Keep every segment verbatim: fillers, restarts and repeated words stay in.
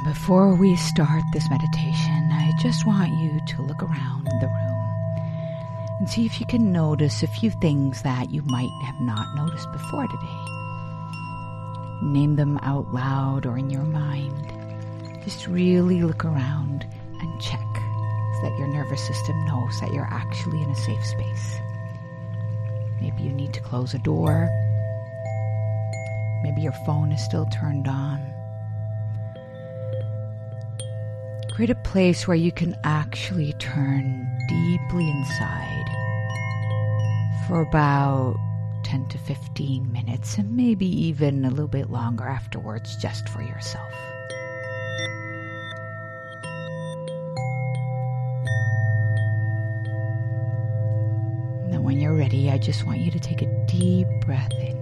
Before we start this meditation, I just want you to look around the room and see if you can notice a few things that you might have not noticed before today. Name them out loud or in your mind. Just really look around and check so that your nervous system knows that you're actually in a safe space. Maybe you need to close a door. Maybe your phone is still turned on. Create a place where you can actually turn deeply inside for about ten to fifteen minutes, and maybe even a little bit longer afterwards, just for yourself. Now, when you're ready, I just want you to take a deep breath in.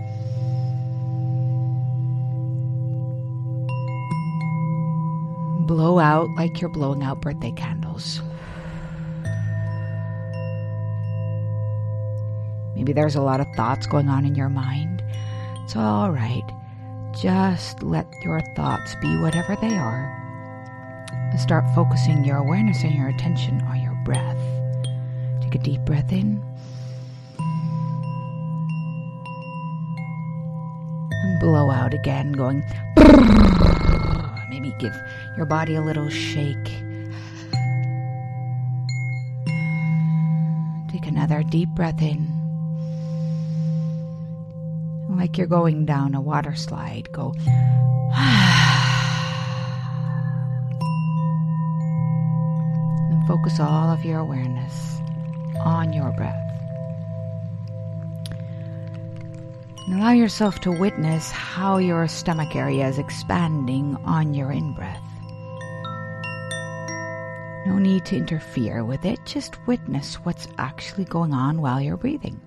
Blow out like you're blowing out birthday candles. Maybe there's a lot of thoughts going on in your mind. It's all right. Just let your thoughts be whatever they are. And start focusing your awareness and your attention on your breath. Take a deep breath in. And blow out again, going... Maybe give your body a little shake. Take another deep breath in. Like you're going down a water slide, go. And focus all of your awareness on your breath. And allow yourself to witness how your stomach area is expanding on your in-breath. No need to interfere with it, just witness what's actually going on while you're breathing.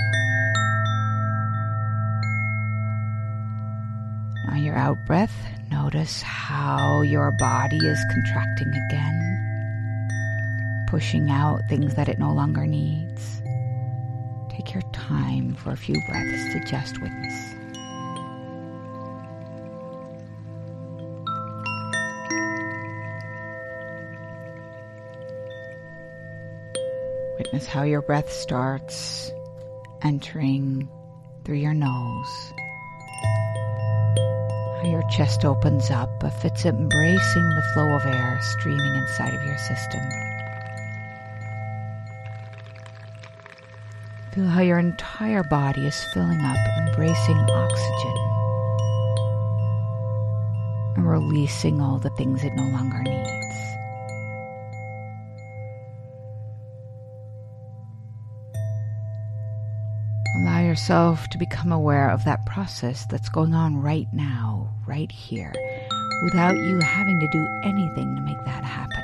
On your out-breath, notice how your body is contracting again, pushing out things that it no longer needs. Take your time for a few breaths to just witness. Witness how your breath starts entering through your nose. How your chest opens up if it's embracing the flow of air streaming inside of your system. Feel how your entire body is filling up, embracing oxygen, and releasing all the things it no longer needs. Allow yourself to become aware of that process that's going on right now, right here, without you having to do anything to make that happen.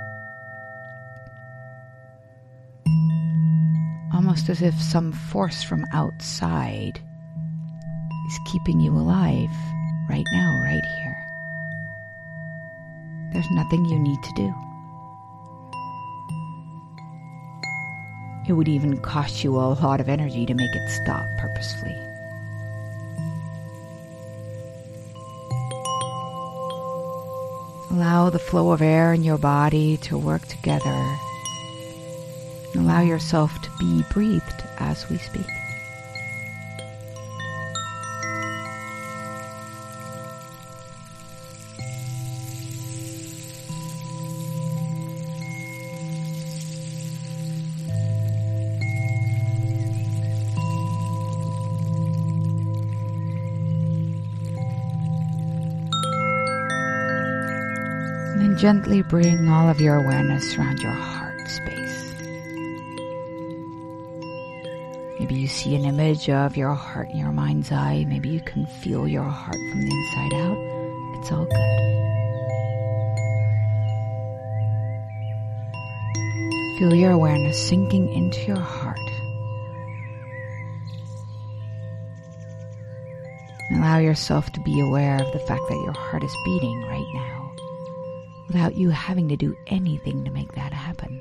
Almost as if some force from outside is keeping you alive right now, right here. There's nothing you need to do. It would even cost you a lot of energy to make it stop purposefully. Allow the flow of air in your body to work together. Allow yourself to be breathed as we speak. And then gently bring all of your awareness around your heart space. Maybe you see an image of your heart in your mind's eye. Maybe you can feel your heart from the inside out. It's all good. Feel your awareness sinking into your heart. And allow yourself to be aware of the fact that your heart is beating right now, without you having to do anything to make that happen.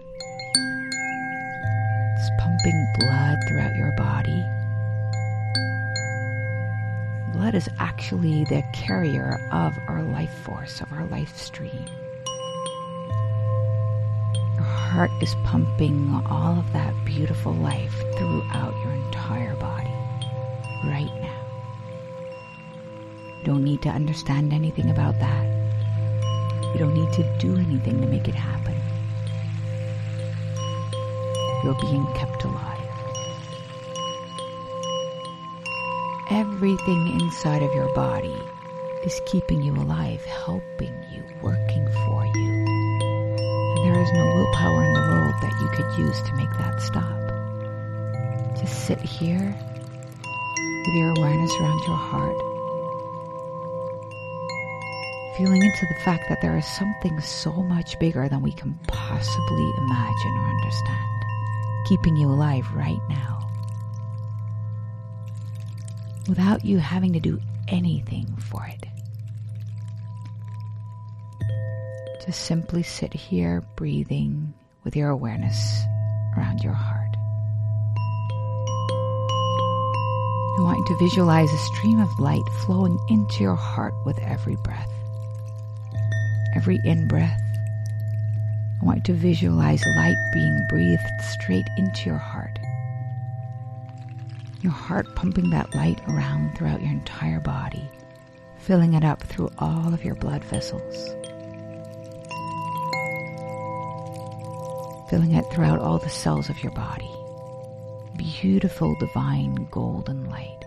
It's pumping blood throughout your body. Blood blood is actually the carrier of our life force, of our life stream. Your heart is pumping all of that beautiful life throughout your entire body right now. You don't need to understand anything about that. You don't need to do anything to make it happen. You're being kept alive. Everything inside of your body is keeping you alive, helping you, working for you. And there is no willpower in the world that you could use to make that stop. Just sit here with your awareness around your heart, feeling into the fact that there is something so much bigger than we can possibly imagine or understand, keeping you alive right now, without you having to do anything for it. Just simply sit here breathing with your awareness around your heart. I want you to visualize a stream of light flowing into your heart with every breath. Every in-breath, I want you to visualize light being breathed straight into your heart. Your heart pumping that light around throughout your entire body, filling it up through all of your blood vessels, filling it throughout all the cells of your body. Beautiful, divine, golden light.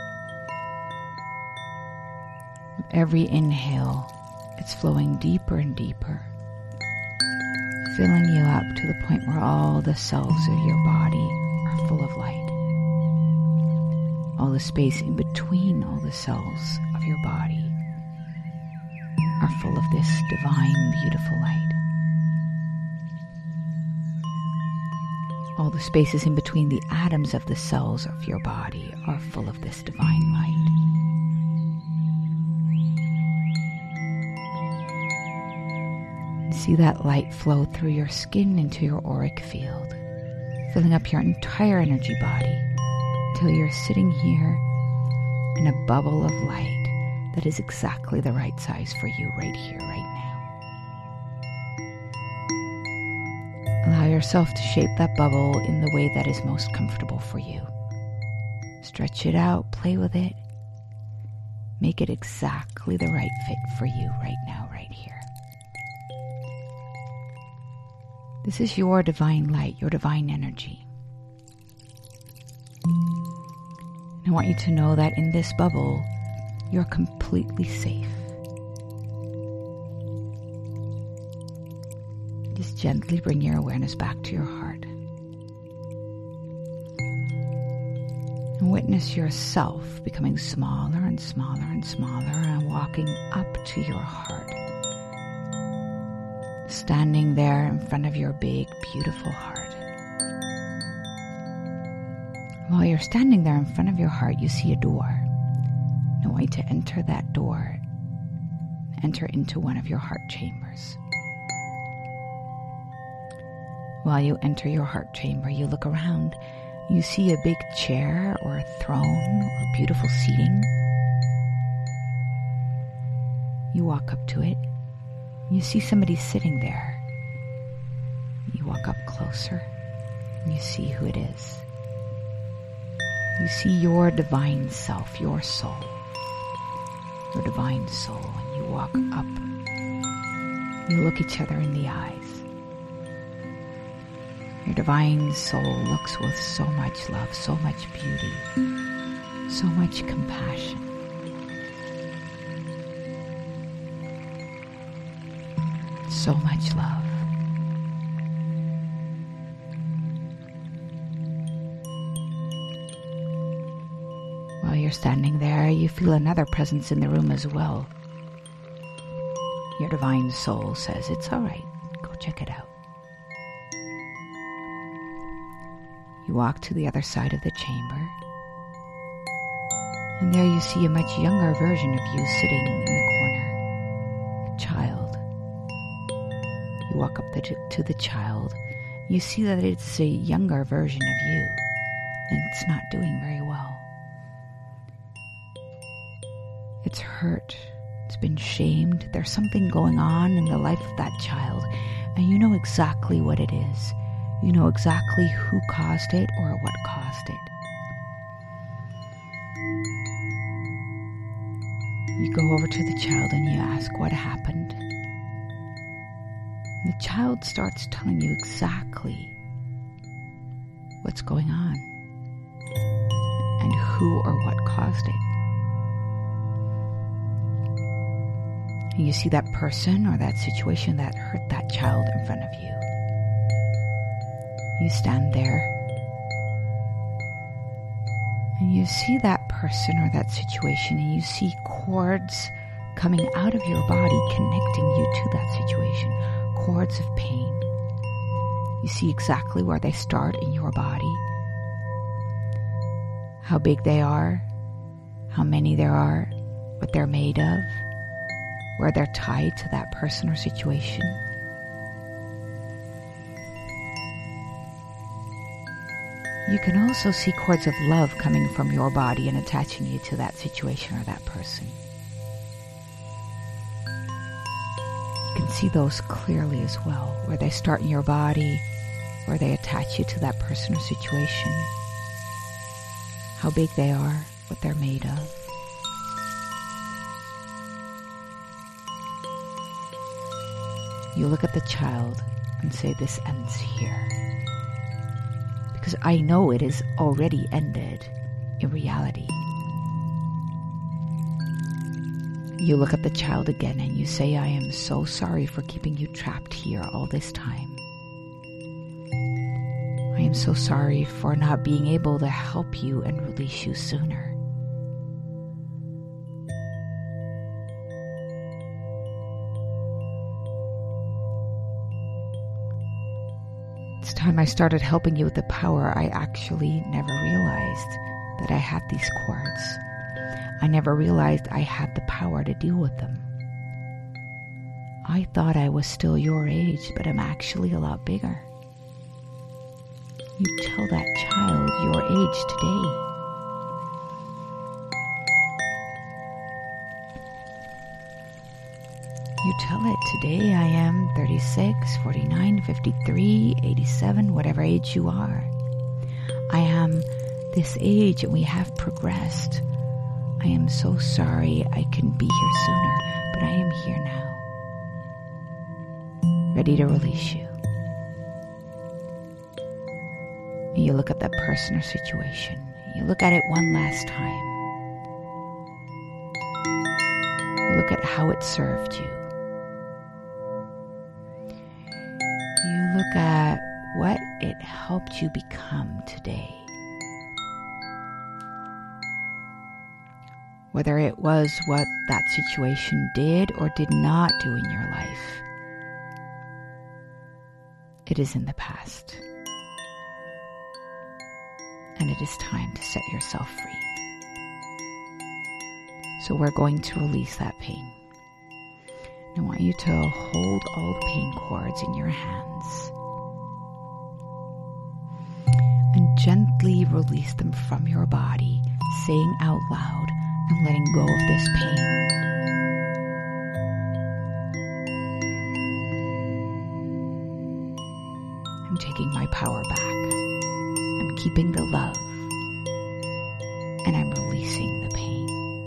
With every inhale, it's flowing deeper and deeper, filling you up to the point where all the cells of your body are full of light. All the space in between all the cells of your body are full of this divine, beautiful light. All the spaces in between the atoms of the cells of your body are full of this divine light. See that light flow through your skin into your auric field, filling up your entire energy body until you're sitting here in a bubble of light that is exactly the right size for you right here, right now. Allow yourself to shape that bubble in the way that is most comfortable for you. Stretch it out, play with it. Make it exactly the right fit for you right now, right here. This is your divine light, your divine energy. And I want you to know that in this bubble, you're completely safe. Just gently bring your awareness back to your heart. And witness yourself becoming smaller and smaller and smaller and walking up to your heart. Standing there in front of your big, beautiful heart. While you're standing there in front of your heart, you see a door. I want you to enter that door. Enter into one of your heart chambers. While you enter your heart chamber, you look around. You see a big chair or a throne or beautiful seating. You walk up to it. You see somebody sitting there. You walk up closer and you see who it is. You see your divine self, your soul, your divine soul, and you walk up. You look each other in the eyes. Your divine soul looks with so much love, so much beauty, so much compassion. So much love. While you're standing there, you feel another presence in the room as well. Your divine soul says, "It's all right. Go check it out." You walk to the other side of the chamber, and there you see a much younger version of you sitting in the corner, a child. You walk up the, to the child. You see that it's a younger version of you, and it's not doing very well. It's hurt. It's been shamed. There's something going on in the life of that child, and you know exactly what it is. You know exactly who caused it or what caused it. You go over to the child and you ask what happened. And the child starts telling you exactly what's going on and who or what caused it. And you see that person or that situation that hurt that child in front of you. You stand there and you see that person or that situation, and you see cords coming out of your body connecting you to that situation, cords of pain. You see exactly where they start in your body, how big they are, how many there are, what they're made of, where they're tied to that person or situation. You can also see cords of love coming from your body and attaching you to that situation or that person. You can see those clearly as well, where they start in your body, where they attach you to that person or situation, how big they are, what they're made of. You look at the child and say, this ends here. Because I know it is already ended in reality. You look at the child again and you say, I am so sorry for keeping you trapped here all this time. I am so sorry for not being able to help you and release you sooner. It's time I started helping you with the power. I actually never realized that I had these cords. I never realized I had the power to deal with them. I thought I was still your age, but I'm actually a lot bigger. You tell that child your age today. You tell it today, I am thirty-six, forty-nine, fifty-three, eighty-seven, whatever age you are. I am this age and we have progressed. I am so sorry I couldn't be here sooner, but I am here now. Ready to release you. And you look at that person or situation. You look at it one last time. You look at how it served you. You look at what it helped you become today. Whether it was what that situation did or did not do in your life, it is in the past. And it is time to set yourself free. So we're going to release that pain. I want you to hold all the pain cords in your hands and gently release them from your body, saying out loud, I'm letting go of this pain. I'm taking my power back. I'm keeping the love. And I'm releasing the pain.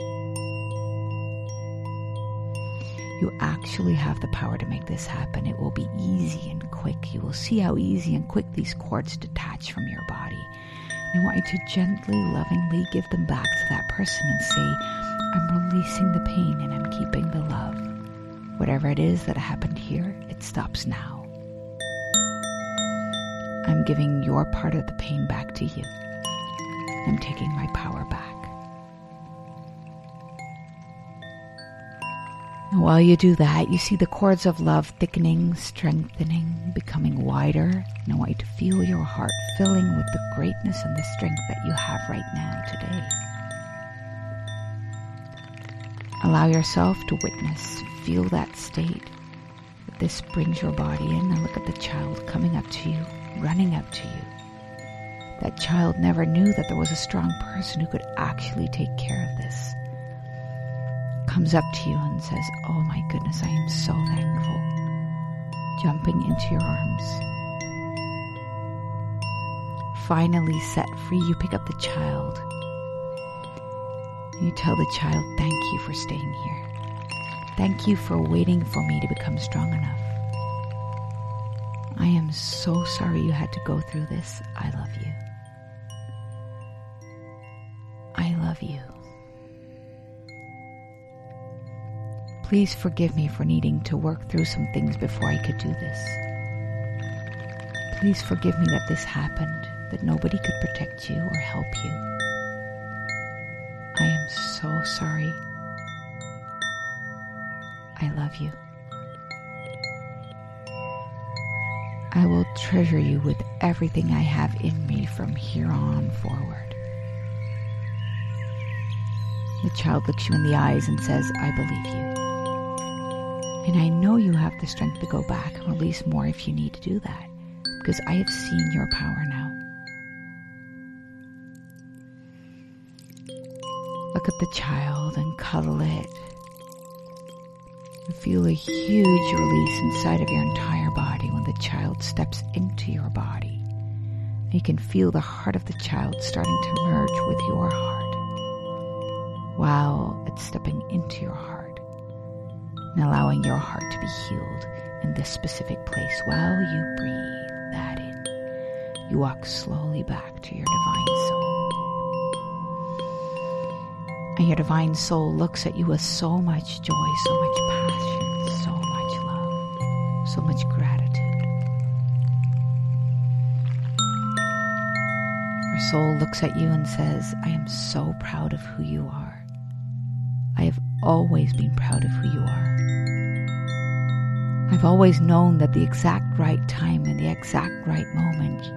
You actually have the power to make this happen. It will be easy and quick. You will see how easy and quick these cords detach from your body. And I want you to gently, lovingly give them back to that person and say, I'm releasing the pain and I'm keeping the love. Whatever it is that happened here, it stops now. I'm giving your part of the pain back to you. I'm taking my power back. And while you do that, you see the cords of love thickening, strengthening, becoming wider. And I want you to feel your heart filling with the greatness and the strength that you have right now today. Allow yourself to witness, feel that state. That this brings your body in. And look at the child coming up to you, running up to you. That child never knew that there was a strong person who could actually take care of this. comes up to you and says, "Oh my goodness, I am so thankful," jumping into your arms. Finally set free, you pick up the child. You tell the child, "Thank you for staying here. Thank you for waiting for me to become strong enough. I am so sorry you had to go through this. I love you. I love you. Please forgive me for needing to work through some things before I could do this. Please forgive me that this happened, that nobody could protect you or help you. I am so sorry. I love you. I will treasure you with everything I have in me from here on forward." The child looks you in the eyes and says, "I believe you. And I know you have the strength to go back and release more if you need to do that, because I have seen your power now." Look at the child and cuddle it. You feel a huge release inside of your entire body when the child steps into your body. You can feel the heart of the child starting to merge with your heart while it's stepping into your heart and allowing your heart to be healed in this specific place. While you breathe that in, you walk slowly back to your divine soul. And your divine soul looks at you with so much joy, so much passion, so much love, so much gratitude. Your soul looks at you and says, "I am so proud of who you are. I have always been proud of who you are. I've always known that the exact right time and the exact right moment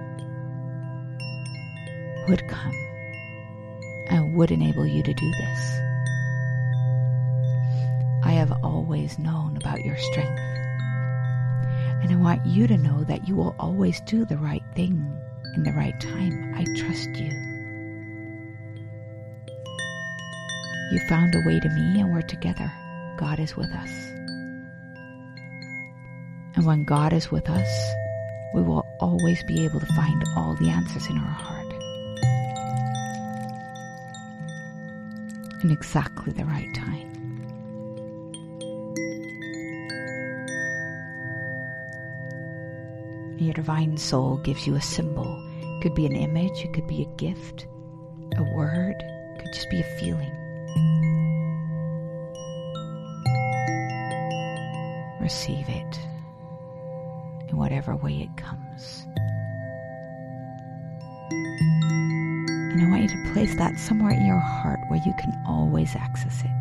would come and would enable you to do this. I have always known about your strength. And I want you to know that you will always do the right thing in the right time. I trust you. You found a way to me and we're together. God is with us. And when God is with us, we will always be able to find all the answers in our heart. In exactly the right time." Your divine soul gives you a symbol. It could be an image, it could be a gift, a word, it could just be a feeling. Receive it in whatever way it comes. And I want you to place that somewhere in your heart where you can always access it.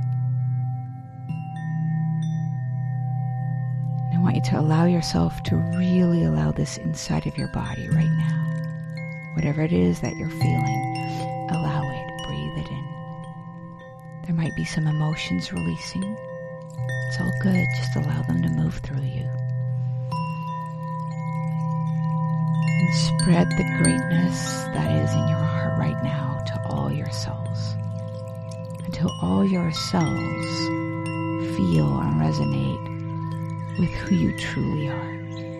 And I want you to allow yourself to really allow this inside of your body right now. Whatever it is that you're feeling, allow it, breathe it in. There might be some emotions releasing. It's all good, just allow them to move through you. And spread the greatness that is in your heart right now to all your cells, until all your cells feel and resonate with who you truly are.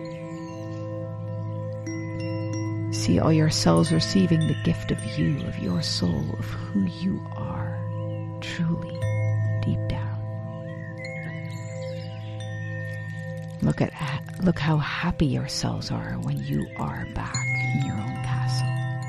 See all your cells receiving the gift of you, of your soul, of who you are, truly, deep down. Look at look how happy your cells are when you are back in your own castle.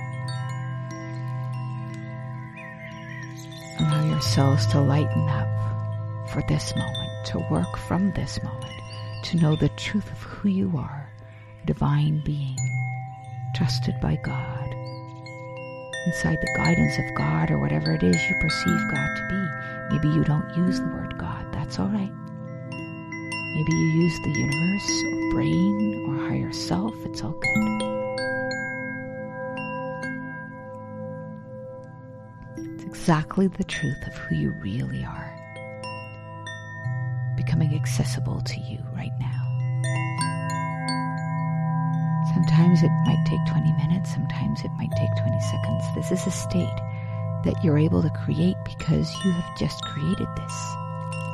Allow your cells to lighten up for this moment, to work from this moment, to know the truth of who you are, a divine being, trusted by God, inside the guidance of God or whatever it is you perceive God to be. Maybe you don't use the word God, that's all right. Maybe you use the universe or brain or higher self, it's all good. It's exactly the truth of who you really are, becoming accessible to you right now. Sometimes it might take twenty minutes, sometimes it might take twenty seconds. This is a state that you're able to create because you have just created this.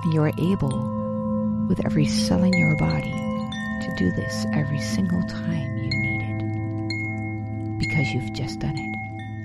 And you are able, with every cell in your body, to do this every single time you need it, because you've just done it.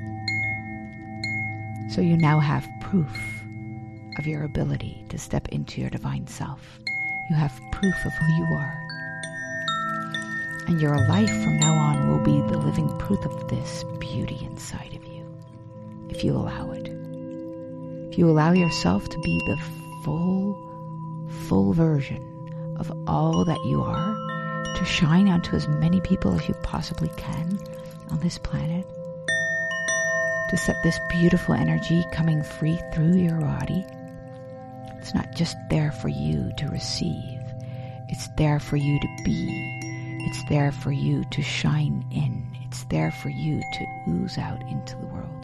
So you now have proof of your ability to step into your divine self. You have proof of who you are. And your life from now on will be the living proof of this beauty inside of you, if you allow it. If you allow yourself to be the full, full version of all that you are, to shine onto as many people as you possibly can on this planet, to set this beautiful energy coming free through your body. It's not just there for you to receive. It's there for you to be. It's there for you to shine in. It's there for you to ooze out into the world.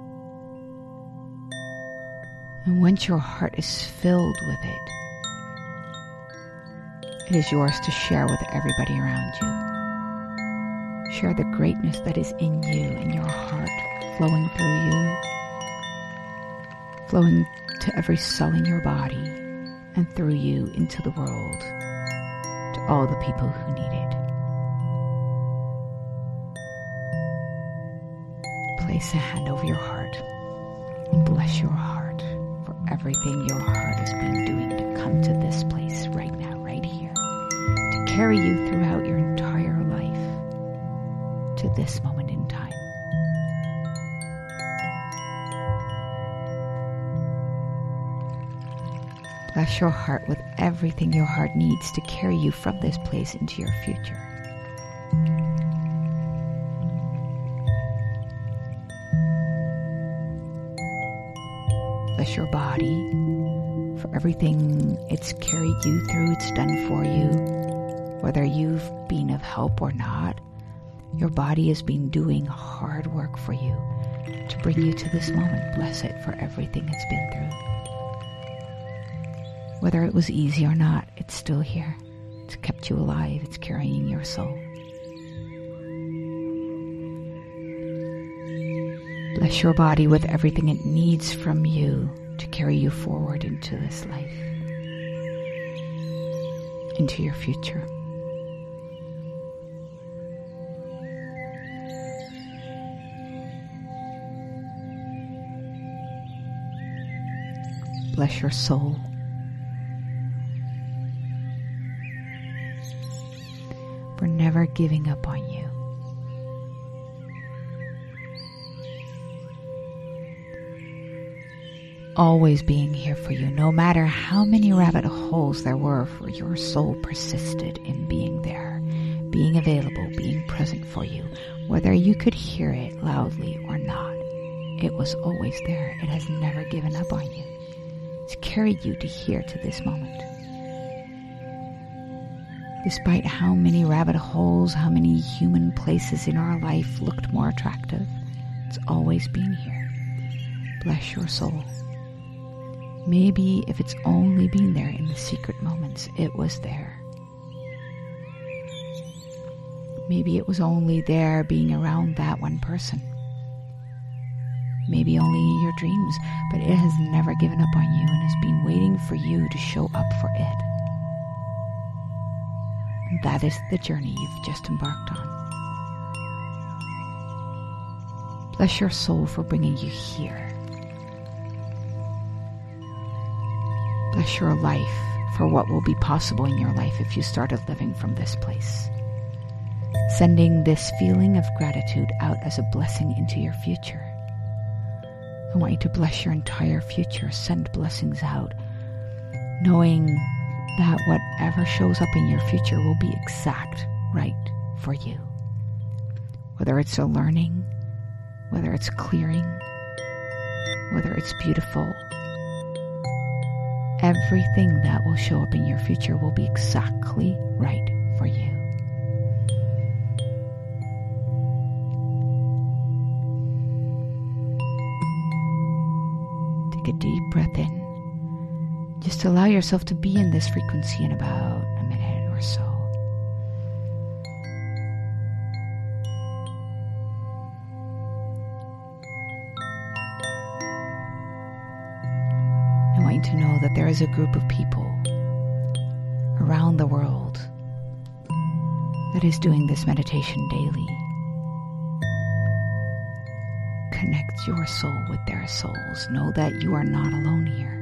And once your heart is filled with it, it is yours to share with everybody around you. Share the greatness that is in you, in your heart, flowing through you, flowing to every cell in your body, and through you into the world, to all the people who need it. Place a hand over your heart and bless your heart for everything your heart has been doing to come to this place right now, right here, to carry you throughout your entire life to this moment in time. Bless your heart with everything your heart needs to carry you from this place into your future. Bless your body for everything it's carried you through, it's done for you. Whether you've been of help or not, your body has been doing hard work for you to bring you to this moment. Bless it for everything it's been through. Whether it was easy or not, it's still here. It's kept you alive. It's carrying your soul. Bless your body with everything it needs from you to carry you forward into this life, into your future. Bless your soul. For never giving up on you. Always being here for you, no matter how many rabbit holes there were, for your soul persisted in being there, being available, being present for you, whether you could hear it loudly or not. It was always there. It has never given up on you. It's carried you to here, to this moment. Despite how many rabbit holes, how many human places in our life looked more attractive, it's always been here. Bless your soul. Maybe if it's only been there in the secret moments, it was there. Maybe it was only there being around that one person. Maybe only in your dreams, but it has never given up on you and has been waiting for you to show up for it. That is the journey you've just embarked on. Bless your soul for bringing you here. Bless your life for what will be possible in your life if you started living from this place. Sending this feeling of gratitude out as a blessing into your future. I want you to bless your entire future. Send blessings out, knowing that whatever shows up in your future will be exact right for you. Whether it's a learning, whether it's clearing, whether it's beautiful, everything that will show up in your future will be exactly right for you. Take a deep breath in. Just allow yourself to be in this frequency in about a minute or so. I want you to know that there is a group of people around the world that is doing this meditation daily. Connect your soul with their souls. Know that you are not alone here.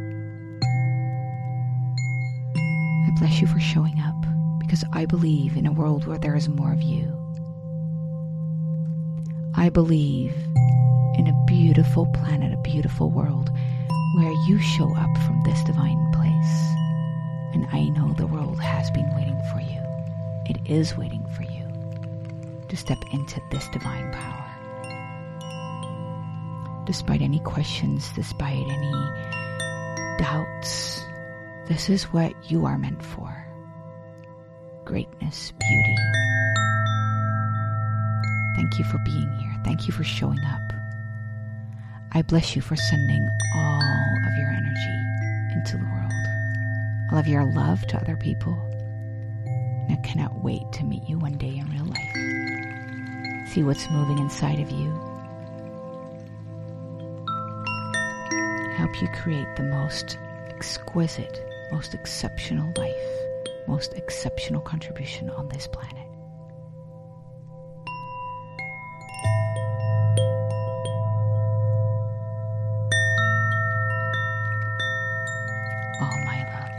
I bless you for showing up, because I believe in a world where there is more of you. I believe in a beautiful planet, a beautiful world where you show up from this divine place. And I know the world has been waiting for you. It is waiting for you to step into this divine power. Despite any questions, despite any doubts, this is what you are meant for. Greatness, beauty. Thank you for being here. Thank you for showing up. I bless you for sending all of your energy into the world, all of your love to other people. And I cannot wait to meet you one day in real life. See what's moving inside of you. Help you create the most exquisite, most exceptional life, most exceptional contribution on this planet. All my love.